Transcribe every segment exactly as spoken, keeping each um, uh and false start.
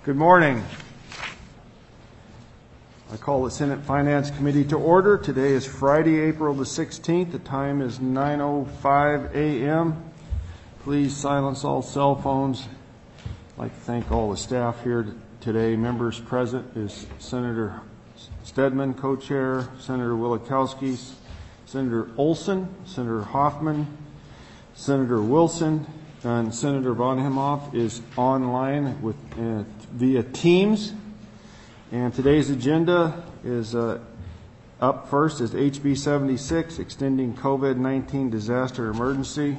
Good morning. I call the Senate Finance Committee to order. Today is Friday, April the sixteenth. The time is nine oh five a m Please silence all cell phones. I'd like to thank all the staff here today. Members present is Senator Stedman, co-chair, Senator Wielechowski, Senator Olson, Senator Hoffman, Senator Wilson, and Senator Von Imhoff is online with uh, via Teams. And today's agenda is uh, up first is H B seventy-six, extending COVID nineteen disaster emergency.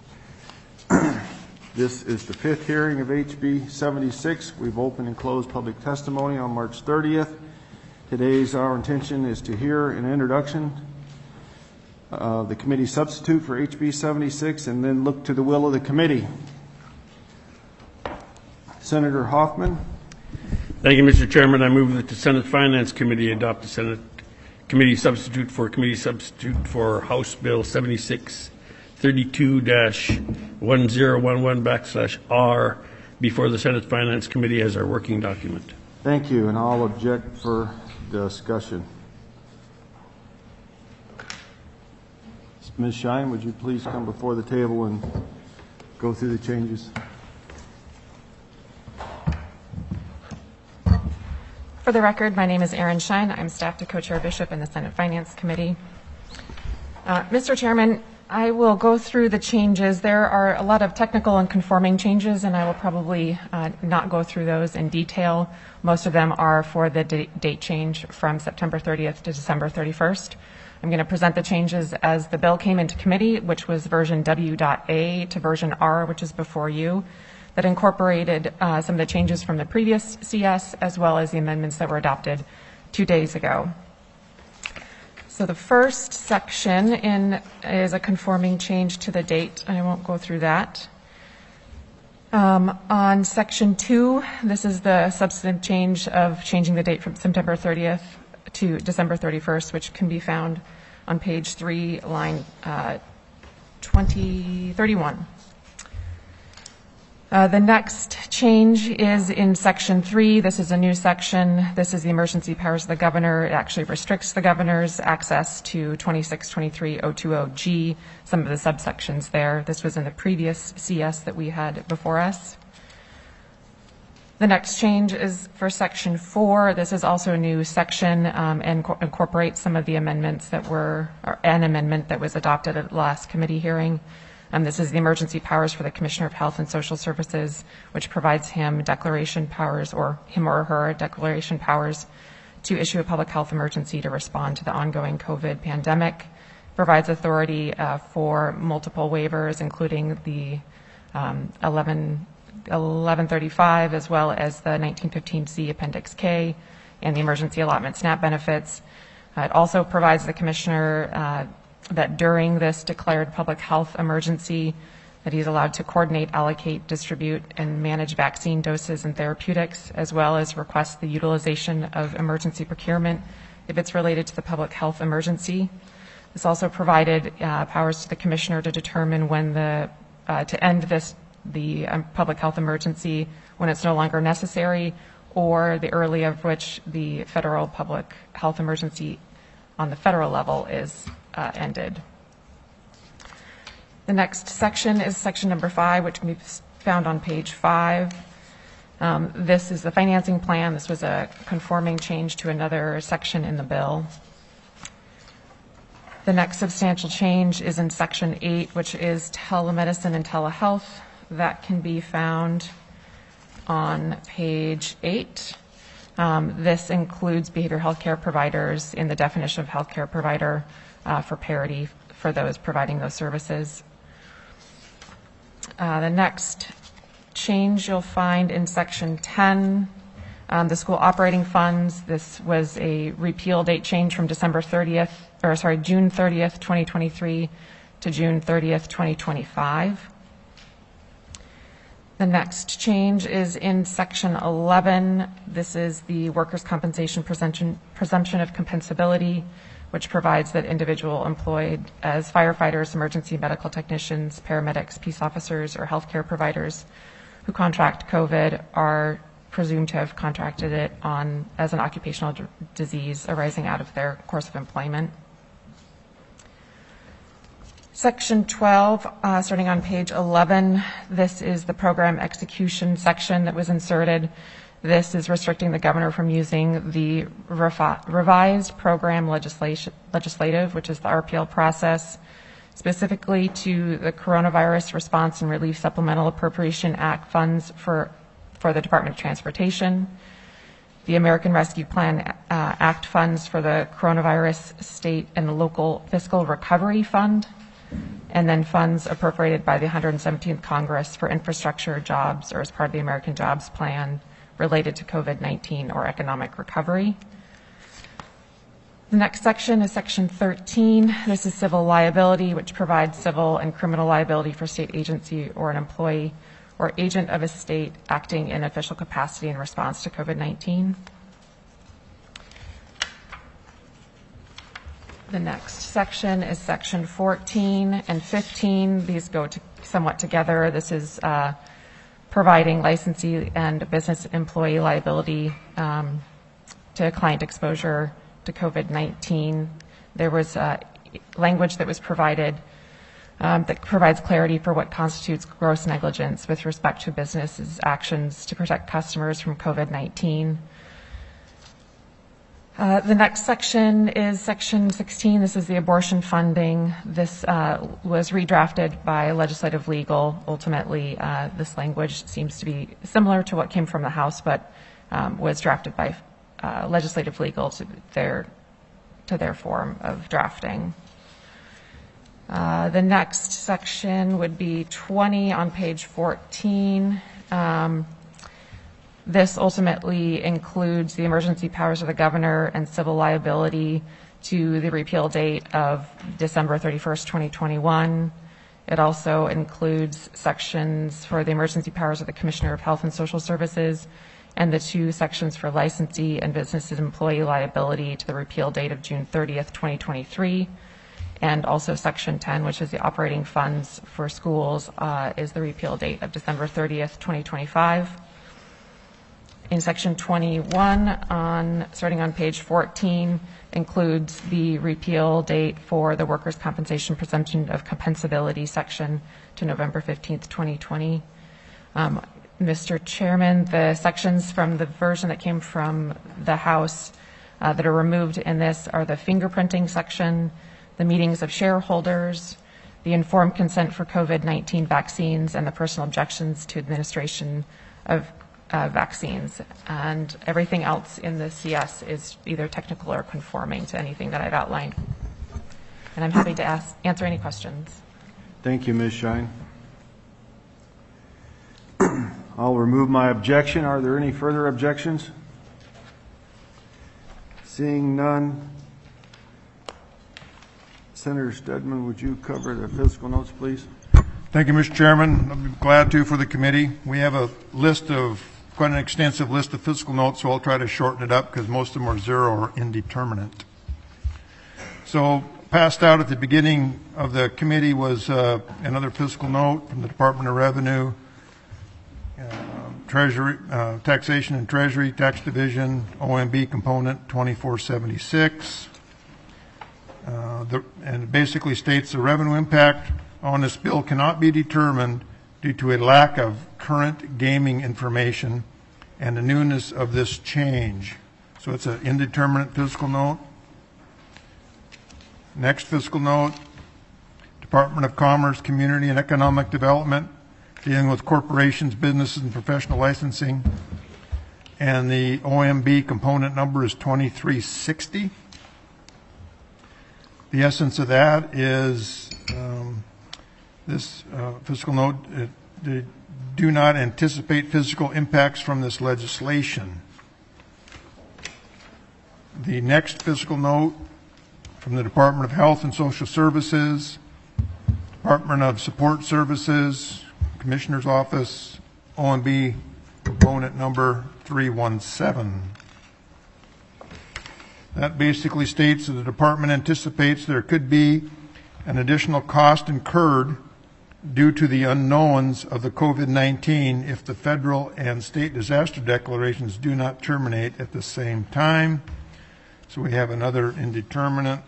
This is the fifth hearing of H B seventy-six. We've opened and closed public testimony on March thirtieth. Today's our intention is to hear an introduction Uh, the committee substitute for H B seventy-six and then look to the will of the committee. Senator Hoffman. Thank you, Mister Chairman. I move that the Senate Finance Committee adopt the Senate Committee substitute for Committee substitute for House Bill seventy-six thirty-two dash one zero one one backslash R before the Senate Finance Committee as our working document. Thank you, and I'll object for discussion. Miz Shine, would you please come before the table and go through the changes? For the record, my name is Erin Shine. I'm staff to co-chair Bishop in the Senate Finance Committee. Uh, Mister Chairman, I will go through the changes. There are a lot of technical and conforming changes, and I will probably uh, not go through those in detail. Most of them are for the date change from September thirtieth to December thirty-first. I'm going to present the changes as the bill came into committee, which was version W.A to version R, which is before you, that incorporated uh, some of the changes from the previous C S as well as the amendments that were adopted two days ago. So the first section in is a conforming change to the date. I won't go through that. Um, on section two, this is the substantive change of changing the date from September thirtieth to December thirty-first, which can be found on page three, line uh, twenty thirty-one. Uh, the next change is in section three. This is a new section. This is the emergency powers of the governor. It actually restricts the governor's access to twenty-six twenty-three oh twenty G, some of the subsections there. This was in the previous C S that we had before us. The next change is for section four. This is also a new section um, and co- incorporates some of the amendments that were, or an amendment that was adopted at the last committee hearing. Um, this is the emergency powers for the Commissioner of Health and Social Services, which provides him declaration powers, or him or her declaration powers, to issue a public health emergency to respond to the ongoing COVID pandemic. Provides authority uh, for multiple waivers, including the um, eleven. eleven thirty-five, as well as the nineteen fifteen C Appendix K and the emergency allotment SNAP benefits. Uh, it also provides the commissioner uh, that during this declared public health emergency that he's allowed to coordinate, allocate, distribute, and manage vaccine doses and therapeutics, as well as request the utilization of emergency procurement if it's related to the public health emergency. This also provided uh, powers to the commissioner to determine when the, uh, to end this the um, public health emergency when it's no longer necessary, or the early of which the federal public health emergency on the federal level is uh, ended. The next section is section number five, which can be found on page five. Um, this is the financing plan. This was a conforming change to another section in the bill. The next substantial change is in section eight, which is telemedicine and telehealth. That can be found on page eight. Um, this includes behavioral health care providers in the definition of healthcare provider uh, for parity for those providing those services. Uh, the next change you'll find in section ten, um, the school operating funds. This was a repeal date change from December thirtieth, or sorry, June thirtieth, twenty twenty-three to June thirtieth, twenty twenty-five. The next change is in section eleven. This is the workers' compensation presumption, presumption of compensability, which provides that individual employed as firefighters, emergency medical technicians, paramedics, peace officers, or healthcare providers who contract COVID are presumed to have contracted it on as an occupational d- disease arising out of their course of employment. Section twelve, uh, starting on page eleven, this is the program execution section that was inserted. This is restricting the governor from using the refi- revised program legislation, legislative, which is the R P L process, specifically to the Coronavirus Response and Relief Supplemental Appropriation Act funds for, for the Department of Transportation, the American Rescue Plan uh, Act funds for the Coronavirus State and Local Fiscal Recovery Fund, and then funds appropriated by the one hundred seventeenth Congress for infrastructure, jobs, or as part of the American Jobs Plan related to COVID nineteen or economic recovery. The next section is section thirteen. This is civil liability, which provides civil and criminal liability for state agency or an employee or agent of a state acting in official capacity in response to COVID nineteen. The next section is section fourteen and fifteen. These go to somewhat together. This is uh, providing licensee and business employee liability um, to client exposure to COVID nineteen. There was uh, language that was provided um, that provides clarity for what constitutes gross negligence with respect to businesses' actions to protect customers from COVID nineteen. Uh, the next section is section sixteen. This is the abortion funding. This uh, was redrafted by legislative legal. Ultimately, uh, this language seems to be similar to what came from the House, but um, was drafted by uh, legislative legal to their, to their form of drafting. Uh, the next section would be twenty on page fourteen. Um, This ultimately includes the emergency powers of the governor and civil liability to the repeal date of December thirty-first, twenty twenty-one. It also includes sections for the emergency powers of the Commissioner of Health and Social Services and the two sections for licensee and business employee liability to the repeal date of June thirtieth, twenty twenty-three. And also section ten, which is the operating funds for schools, uh, is the repeal date of December thirtieth, twenty twenty-five. In section twenty-one, on starting on page fourteen, includes the repeal date for the workers' compensation presumption of compensability section to November fifteenth, twenty twenty. Um, Mister Chairman, the sections from the version that came from the House uh, that are removed in this are the fingerprinting section, the meetings of shareholders, the informed consent for COVID nineteen vaccines, and the personal objections to administration of Uh, vaccines, and everything else in the C S is either technical or conforming to anything that I've outlined. And I'm happy to ask, answer any questions. Thank you, Miz Shine. I'll remove my objection. Are there any further objections? Seeing none. Senator Stedman, would you cover the fiscal notes, please? Thank you, Mister Chairman. I'd be glad to for the committee. We have a list of, quite an extensive list of fiscal notes, so I'll try to shorten it up because most of them are zero or indeterminate. So passed out at the beginning of the committee was uh, another fiscal note from the Department of Revenue, uh, Treasury, uh, Taxation and Treasury, Tax Division, O M B component twenty-four seventy-six. Uh, the, and it basically states the revenue impact on this bill cannot be determined due to a lack of current gaming information and the newness of this change. So it's an indeterminate fiscal note. Next fiscal note, Department of Commerce, Community and Economic Development, dealing with corporations, businesses, and professional licensing. And the O M B component number is twenty-three sixty. The essence of that is um, this uh, fiscal note, it, they do not anticipate physical impacts from this legislation. The next fiscal note from the Department of Health and Social Services, Department of Support Services, Commissioner's Office, O M B component number three one seven. That basically states that the department anticipates there could be an additional cost incurred due to the unknowns of the COVID nineteen if the federal and state disaster declarations do not terminate at the same time. So we have another indeterminate.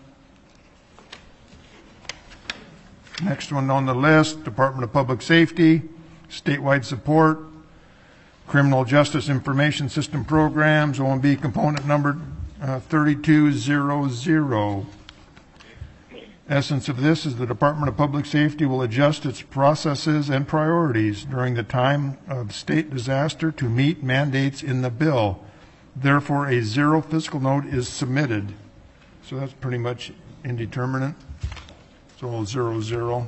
Next one on the list, Department of Public Safety, statewide support, Criminal Justice Information System Programs, O M B component number uh, thirty-two hundred. Essence of this is the Department of Public Safety will adjust its processes and priorities during the time of state disaster to meet mandates in the bill. Therefore, a zero fiscal note is submitted. So that's pretty much indeterminate. So zero, zero.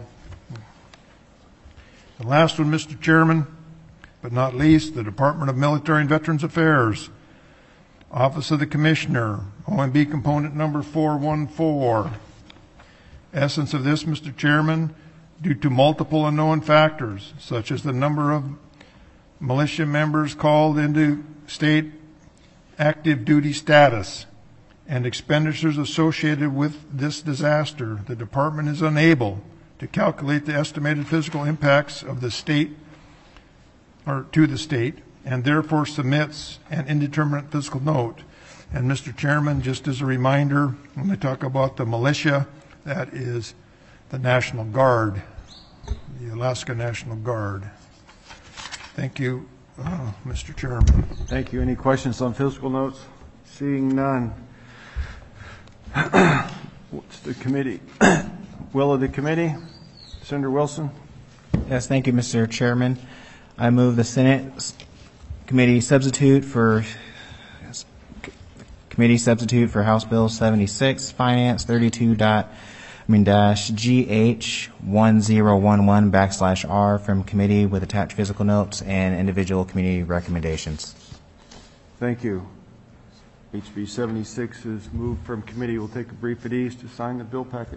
The last one, Mister Chairman, but not least, the Department of Military and Veterans Affairs, Office of the Commissioner, O M B component number four one four. Essence of this, Mister Chairman, due to multiple unknown factors, such as the number of militia members called into state active duty status and expenditures associated with this disaster, the department is unable to calculate the estimated physical impacts of the state or to the state, and therefore submits an indeterminate fiscal note. And Mister Chairman, just as a reminder, when they talk about the militia, that is the National Guard, the Alaska National Guard. Thank you, uh, Mister Chairman. Thank you. Any questions on fiscal notes? Seeing none. What's the committee? Will of the committee? Senator Wilson? Yes, thank you, Mister Chairman. I move the Senate committee substitute for yes, committee substitute for House Bill seventy-six, Finance thirty-two dot I mean dash G H one zero one one backslash R from committee with attached physical notes and individual committee recommendations. Thank you. H B seventy-six is moved from committee. We'll take a brief at ease to sign the bill packet.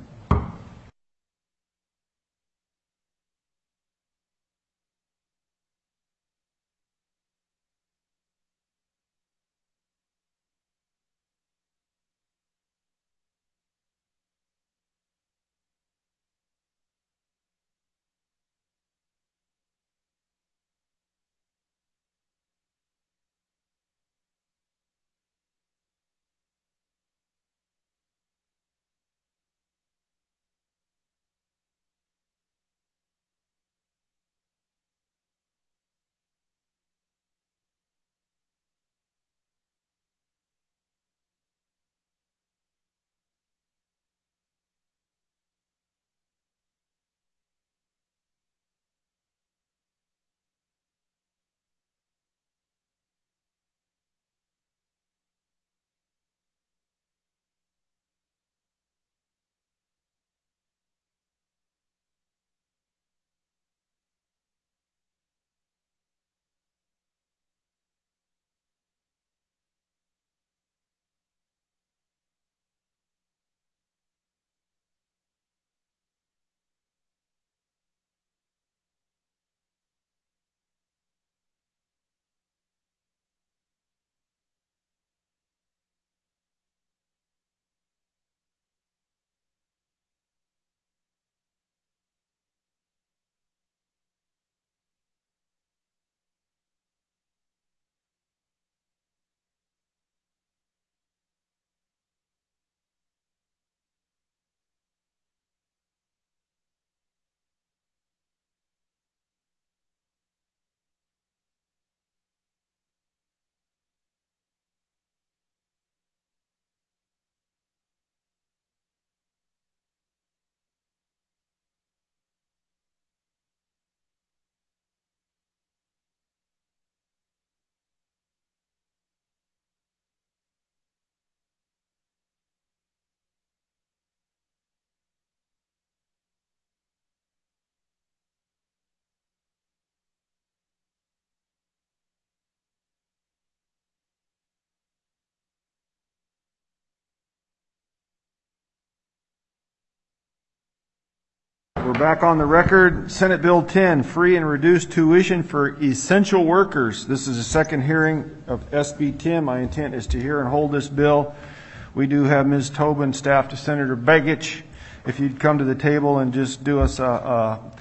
We're back on the record. Senate Bill ten, free and reduced tuition for essential workers. This is a second hearing of S B ten. My intent is to hear and hold this bill. We do have Miz Tobin, staff to Senator Begich. If you'd come to the table and just do us a, a,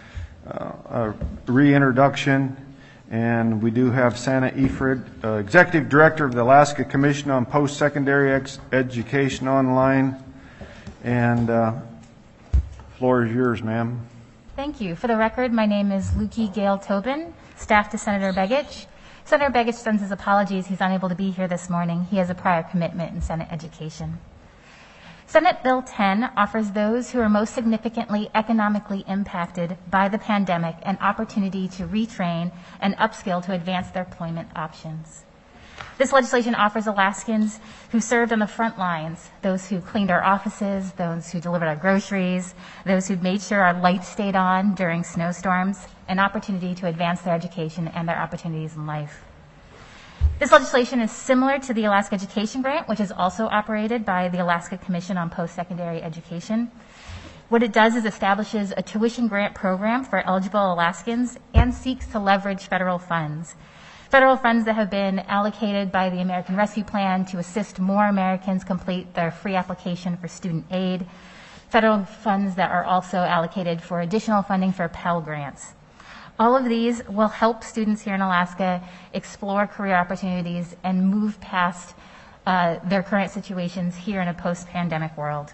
uh, a reintroduction. And we do have Santa Ifrid, uh, Executive Director of the Alaska Commission on Post-Secondary Ex- Education online. And uh, floor is yours, ma'am. Thank you. For the record, my name is Lukey Gale Tobin, staff to Senator Begich. Senator Begich sends his apologies. He's unable to be here this morning. He has a prior commitment in Senate education. Senate Bill ten offers those who are most significantly economically impacted by the pandemic an opportunity to retrain and upskill to advance their employment options. This legislation offers Alaskans who served on the front lines, those who cleaned our offices, those who delivered our groceries, those who made sure our lights stayed on during snowstorms, an opportunity to advance their education and their opportunities in life. This legislation is similar to the Alaska Education Grant, which is also operated by the Alaska Commission on Post-Secondary Education. What it does is establishes a tuition grant program for eligible Alaskans and seeks to leverage federal funds. Federal funds that have been allocated by the American Rescue Plan to assist more Americans complete their free application for student aid. Federal funds that are also allocated for additional funding for Pell Grants. All of these will help students here in Alaska explore career opportunities and move past uh, their current situations here in a post-pandemic world.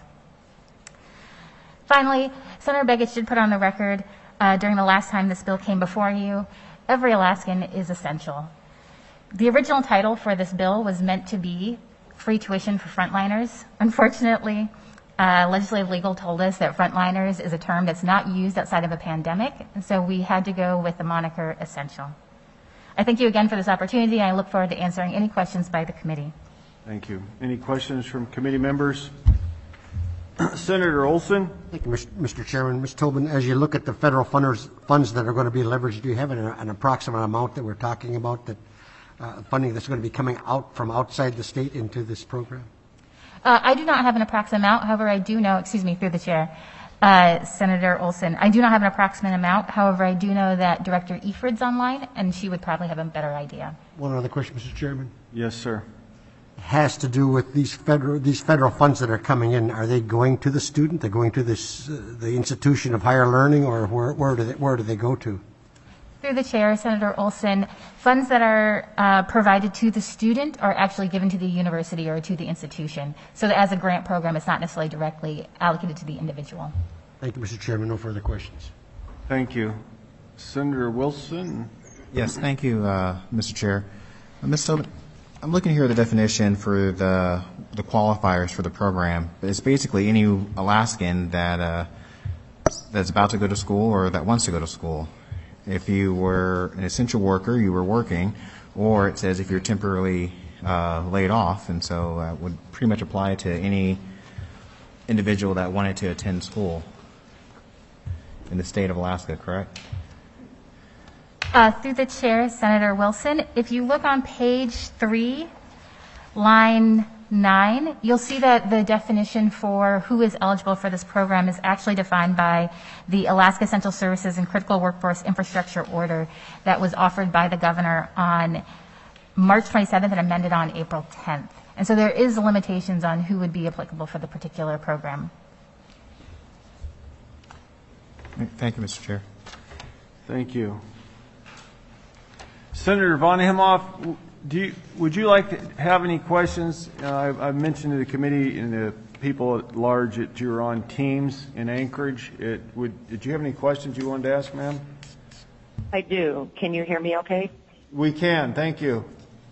Finally, Senator Begich did put on the record uh, during the last time this bill came before you, every Alaskan is essential. The original title for this bill was meant to be free tuition for frontliners. Unfortunately, Uh, legislative legal told us that frontliners is a term that's not used outside of a pandemic, and so we had to go with the moniker essential. I thank you again for this opportunity, and I look forward to answering any questions by the committee. Thank you. Any questions from committee members? Senator Olson? Thank you, Mister Chairman. Miz Tobin, as you look at the federal funders, funds that are going to be leveraged, do you have an, an approximate amount that we're talking about, that uh, funding that's going to be coming out from outside the state into this program? Uh, I do not have an approximate amount. However, I do know, excuse me, through the chair, uh, Senator Olson, I do not have an approximate amount. However, I do know that Director Ifrid's online, and she would probably have a better idea. One other question, Mister Chairman. Yes, sir. Has to do with these federal these federal funds that are coming in. Are they going to the student? They're going to this uh, the institution of higher learning, or where where do they where do they go to? Through the chair, Senator Olson, funds that are uh, provided to the student are actually given to the university or to the institution. So that as a grant program, it's not necessarily directly allocated to the individual. Thank you, Mister Chairman. No further questions. Thank you. Senator Wilson? Yes, thank you, uh, Mister Chair. Uh, Miz Tobin, I'm looking here at the definition for the the qualifiers for the program. It's basically any Alaskan that uh, that's about to go to school or that wants to go to school. If you were an essential worker, you were working, or it says if you're temporarily uh, laid off, and so that would pretty much apply to any individual that wanted to attend school in the state of Alaska, correct? Uh, through the chair, Senator Wilson, if you look on page three, line nine, you'll see that the definition for who is eligible for this program is actually defined by the Alaska Essential Services and Critical Workforce Infrastructure Order that was offered by the governor on March twenty-seventh and amended on April tenth. And so there is limitations on who would be applicable for the particular program. Thank you, Mister Chair. Thank you. Senator Von Imhoff, do you, would you like to have any questions? Uh, I've, I've mentioned to the committee and the people at large that you're on teams in Anchorage. It would, did you have any questions you wanted to ask, ma'am? I do. Can you hear me okay? We can. Thank you.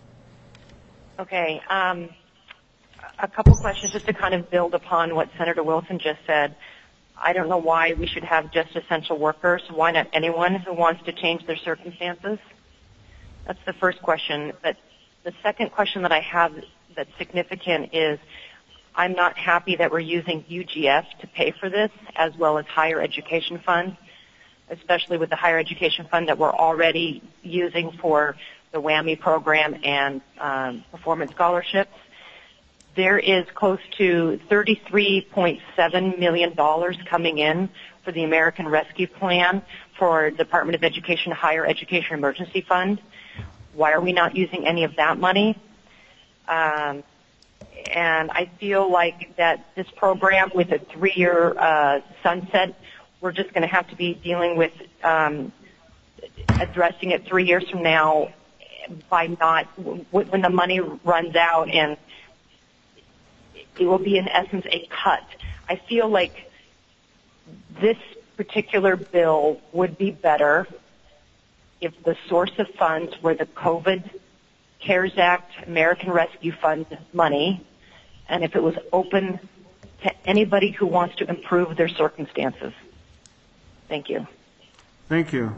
Okay. Um, a couple questions just to kind of build upon what Senator Wilson just said. I don't know why we should have just essential workers. Why not anyone who wants to change their circumstances? That's the first question. But the second question that I have that's significant is I'm not happy that we're using U G F to pay for this as well as higher education funds, especially with the higher education fund that we're already using for the WWAMI program and um, performance scholarships. There is close to thirty-three point seven million dollars coming in for the American Rescue Plan for Department of Education Higher Education Emergency Fund. Why are we not using any of that money? Um, and I feel like that this program with a three-year uh, sunset we're just going to have to be dealing with um, addressing it three years from now by not, when the money runs out, and it will be in essence a cut. I feel like this particular bill would be better if the source of funds were the COVID CARES Act, American Rescue Fund money, and if it was open to anybody who wants to improve their circumstances. Thank you. Thank you.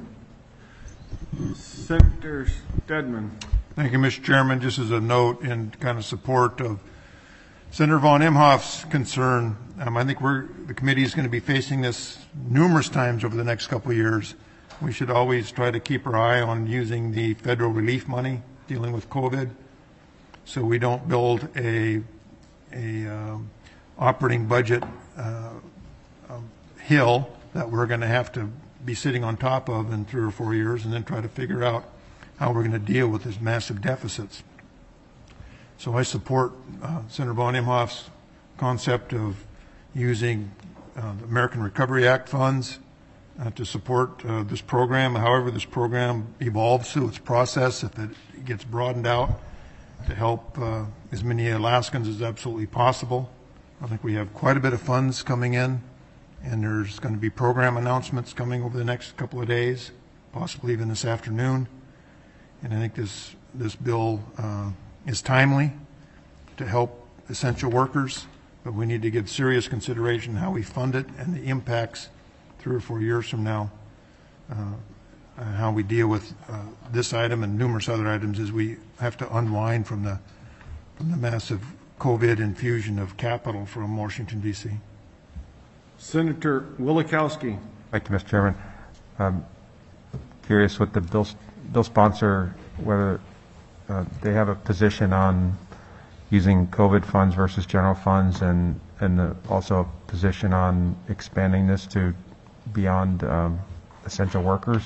Senator Stedman. Thank you, Mister Chairman. Just as a note in kind of support of Senator Von Imhoff's concern, um, I think we're, the committee is going to be facing this numerous times over the next couple of years. We should always try to keep our eye on using the federal relief money dealing with COVID, so we don't build a, a um, operating budget uh, um, hill that we're going to have to be sitting on top of in three or four years and then try to figure out how we're going to deal with these massive deficits. So I support uh, Senator Von Imhoff's concept of using uh, the American Recovery Act funds uh, to support uh, this program. However, this program evolves through its process, if it gets broadened out to help uh, as many Alaskans as absolutely possible. I think we have quite a bit of funds coming in, and there's going to be program announcements coming over the next couple of days, possibly even this afternoon. And I think this this bill uh, is timely to help essential workers, but we need to give serious consideration how we fund it and the impacts three or four years from now, uh, and how we deal with uh, this item and numerous other items as we have to unwind from the from the massive COVID infusion of capital from Washington, D C Senator Wielechowski. Thank you, Mister Chairman. I'm curious what the bill, bill sponsor, whether uh, they have a position on using COVID funds versus general funds, and, and the, also a position on expanding this to beyond um, essential workers.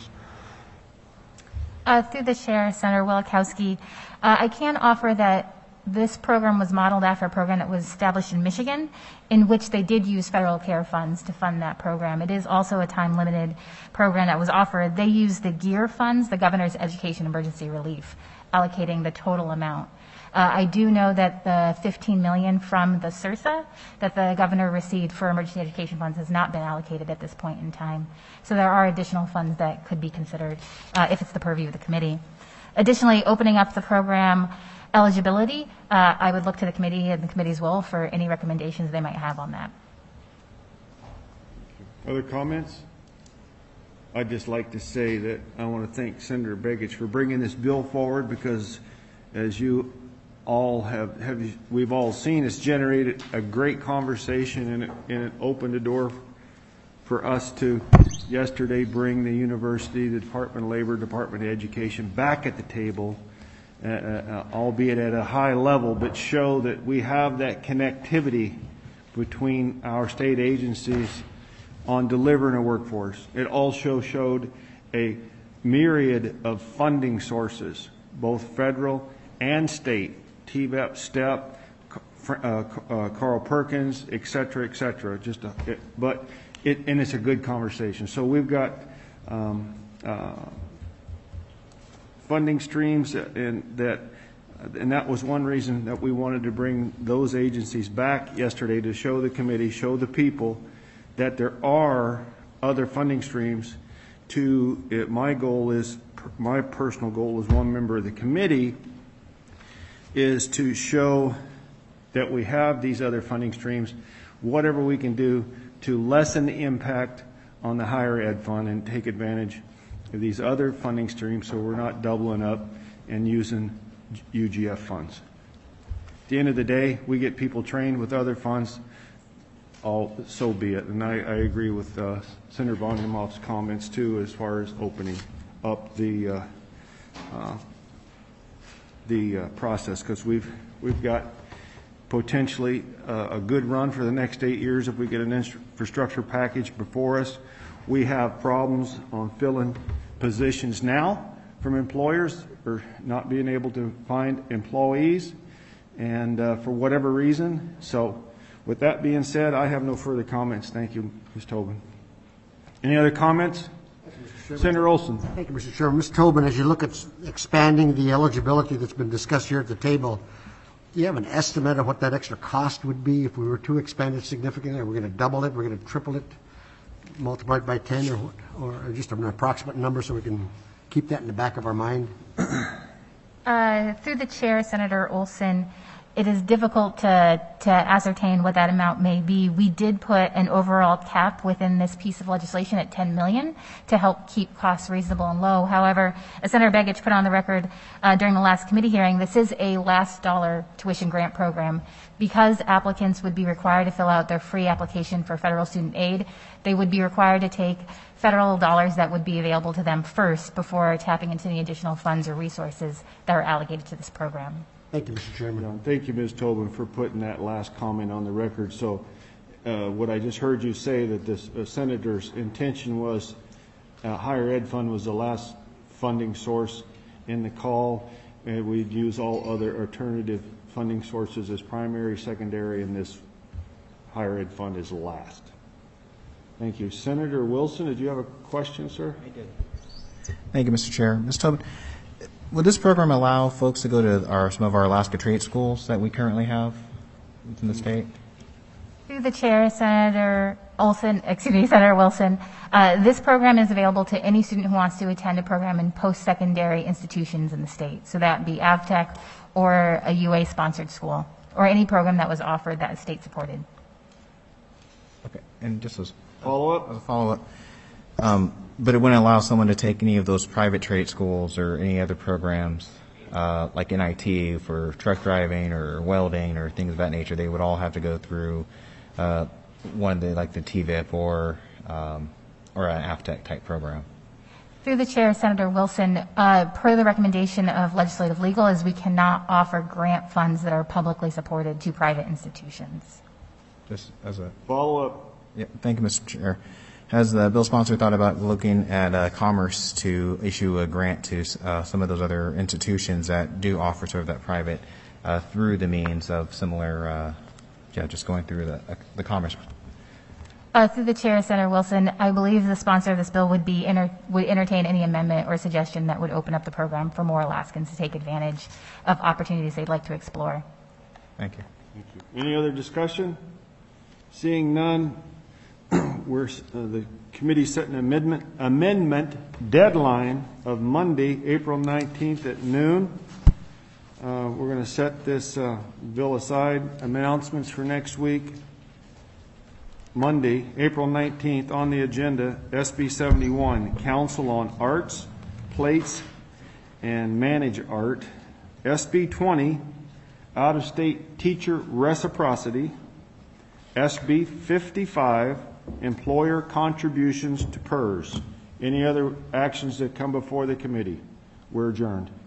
Uh, through the chair, Senator Wielechowski, uh, I can offer that this program was modeled after a program that was established in Michigan, in which they did use federal care funds to fund that program. It is also a time-limited program that was offered. They used the GEAR funds, the Governor's Education Emergency Relief, allocating the total amount. Uh, I do know that the fifteen million dollars from the C R S A that the governor received for emergency education funds has not been allocated at this point in time. So there are additional funds that could be considered uh, if it's the purview of the committee. Additionally, opening up the program eligibility, uh, I would look to the committee and the committee's will for any recommendations they might have on that. Other comments? I'd just like to say that I want to thank Senator Begich for bringing this bill forward, because as you all have, have we've all seen, it's generated a great conversation, and it, and it opened the door for us to yesterday bring the university, the Department of Labor, Department of Education back at the table, uh, uh, albeit at a high level, but show that we have that connectivity between our state agencies on delivering a workforce. It also showed a myriad of funding sources, both federal and state, T V E P, STEP, uh, uh, Carl Perkins, et cetera, et cetera. Just a, it, but it, and it's a good conversation. So we've got um, uh, funding streams, and that, and that was one reason that we wanted to bring those agencies back yesterday, to show the committee, show the people that there are other funding streams. To it, my goal is, my personal goal as one member of the committee, is to show that we have these other funding streams, whatever we can do to lessen the impact on the higher ed fund and take advantage of these other funding streams, so we're not doubling up and using U G F funds. At the end of the day, we get people trained with other funds, all, so be it. And I, I agree with uh, Senator Von Imhoff's comments too, as far as opening up the uh, uh, the uh, process, because we've we've got potentially uh, a good run for the next eight years if we get an infrastructure package before us. We have problems on filling positions now from employers, or not being able to find employees, and uh, for whatever reason. So with that being said, I have no further comments. Thank you, Miz Tobin. Any other comments? Senator Olson. Thank you, Mister Chairman. Miz Tobin, as you look at s- expanding the eligibility that's been discussed here at the table, do you have an estimate of what that extra cost would be if we were to expand it significantly? Are we going to double it? We're going to triple it, multiply it by ten, or, what- or just an approximate number so we can keep that in the back of our mind? Uh, Through the chair, Senator Olson, it is difficult to, to ascertain what that amount may be. We did put an overall cap within this piece of legislation at ten million dollars to help keep costs reasonable and low. However, as Senator Begich put on the record uh, during the last committee hearing, this is a last dollar tuition grant program. Because applicants would be required to fill out their free application for federal student aid, they would be required to take federal dollars that would be available to them first before tapping into any additional funds or resources that are allocated to this program. Thank you, Mister Chairman. Thank you, Miz Tobin, for putting that last comment on the record. So uh, what I just heard you say, that the uh, senator's intention was uh, higher ed fund was the last funding source in the call, and we'd use all other alternative funding sources as primary, secondary, and this higher ed fund is last. Thank you. Senator Wilson, did you have a question, sir? I did. Thank you, Mister Chair. Miz Tobin, would this program allow folks to go to our, some of our Alaska trade schools that we currently have within the state? Through the chair, Senator Olson, excuse me, Senator Wilson, uh, this program is available to any student who wants to attend a program in post-secondary institutions in the state. So that would be AvTech or a U A-sponsored school, or any program that was offered that is state-supported. Okay, and just as Follow-up? as a follow-up, um, but it wouldn't allow someone to take any of those private trade schools or any other programs, uh, like N I T for truck driving or welding or things of that nature. They would all have to go through uh, one of the, like the T V I P or um, or an AvTech type program. Through the chair, Senator Wilson, uh, per the recommendation of Legislative Legal, is we cannot offer grant funds that are publicly supported to private institutions. Just as a Follow-up. yeah, thank you, Mister Chair. Has the bill sponsor thought about looking at uh, Commerce to issue a grant to uh, some of those other institutions that do offer sort of that private uh, through the means of similar, uh, yeah, just going through the, uh, the Commerce? Uh, through the chair, Senator Wilson, I believe the sponsor of this bill would be enter- would entertain any amendment or suggestion that would open up the program for more Alaskans to take advantage of opportunities they'd like to explore. Thank you. Thank you. Any other discussion? Seeing none, we're, uh, the committee set an amendment, amendment deadline of Monday, April nineteenth at noon. Uh, we're going to set this uh, bill aside. Announcements for next week. Monday, April nineteenth, on the agenda, S B seventy-one, Council on Arts, Plates, and Manage Art. S B twenty, Out-of-State Teacher Reciprocity. S B fifty-five, Employer Contributions to P E R S. Any other actions that come before the committee? We're adjourned.